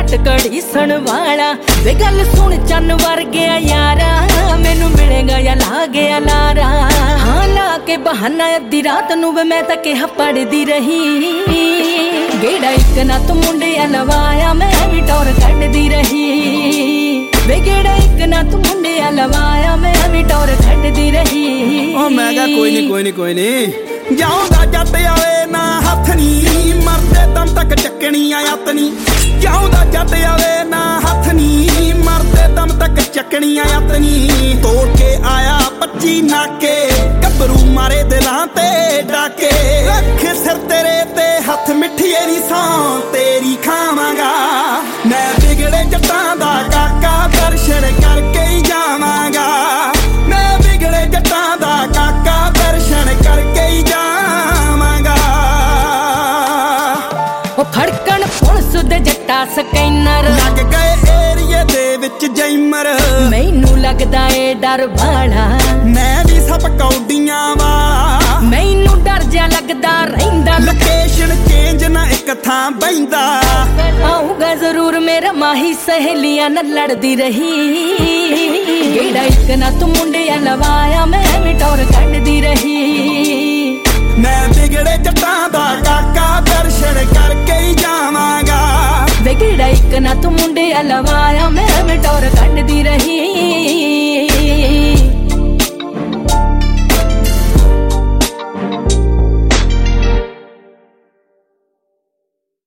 जट घड़ीसण वाला वे गल सुन चन वर्गिया यारा मैनू मिलेगा या ला गया लारा हाँ ला के बहाना अद्धी रात नू वे मैं तां कहा पढ़दी रही गेड़ा इक ना तू मुंडे लवाया मैं भी टौर कड्डदी रही वे गेड़ा इक ना तू मुंडे लवाया मैं भी टौर कड्डदी रही ओ मैं कहा कोई नहीं जाऊंदा जट आवे ना हथ नी मरदे दम तक चकनी आयत नी जाऊंदा जट आवे ना हथ नी मरदे दम तक चकनी आयत नी तोड़ के आया 25 नाके गबरू मारे दिलां ते डाके रख सिर तेरे ते हथ मिठिए नी सौ तेरी खावांगा मैं बिगड़े जट्टां दा काका दर्शन करके ही जावांगा मैं बिगड़े जट्टां दा काका दर्शन करके ही जावांगा ओ खड़कन पुलिस दे जट्टा स्कैनर लग गए एरिए दे विच जैमर मैनू लगदा ए डर भाला मैं भी सब कौडियां वाला मैनू डर जा लगदा रहिंदा लोकेशन चेंज ना एक थां बैंदा आऊगा जरूर मेरा माही सहेलियां न लड़दी रही गेड़ा इक ना तू मुंडे लवाया मैं भी टौर कड्डदी रही मैं बिगड़े जट्टां दा काका दर्शन करके ही जावांगा वे गेड़ा इक ना तू मुंडे लवाया मैं भी टौर कड्डदी रही